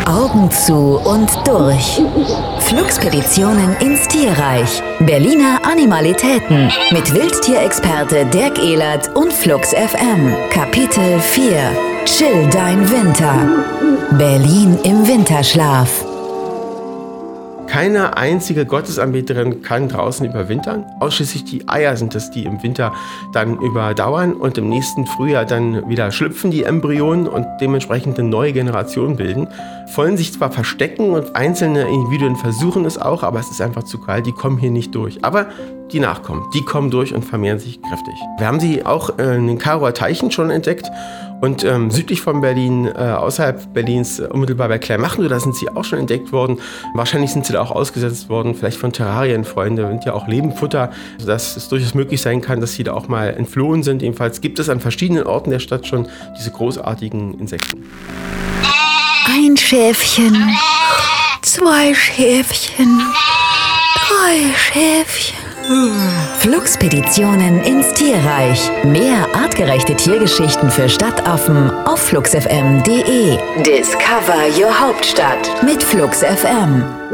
Augen zu und durch. Fluxpeditionen ins Tierreich. Berliner Animalitäten mit Wildtierexperte Dirk Ehlert und Flux FM. Kapitel 4. Chill dein Winter. Berlin im Winterschlaf. Keine einzige Gottesanbeterin kann draußen überwintern. Ausschließlich die Eier sind es, die im Winter dann überdauern und im nächsten Frühjahr dann wieder schlüpfen, die Embryonen, und dementsprechend eine neue Generation bilden. Wollen sich zwar verstecken und einzelne Individuen versuchen es auch, aber es ist einfach zu kalt, die kommen hier nicht durch. Aber die Nachkommen, die kommen durch und vermehren sich kräftig. Wir haben sie auch in den Karower Teichen schon entdeckt und südlich von Berlin, außerhalb Berlins, unmittelbar bei Kleinmachnow, da sind sie auch schon entdeckt worden. Wahrscheinlich sind sie da auch ausgesetzt worden, vielleicht von Terrarienfreunden, sind ja auch Lebenfutter, sodass es durchaus möglich sein kann, dass sie da auch mal entflohen sind. Jedenfalls gibt es an verschiedenen Orten der Stadt schon diese großartigen Insekten. Ein Schäfchen, 2 Schäfchen, 3 Schäfchen. Fluxpeditionen ins Tierreich. Mehr artgerechte Tiergeschichten für Stadtaffen auf fluxfm.de. Discover your Hauptstadt mit Flux FM.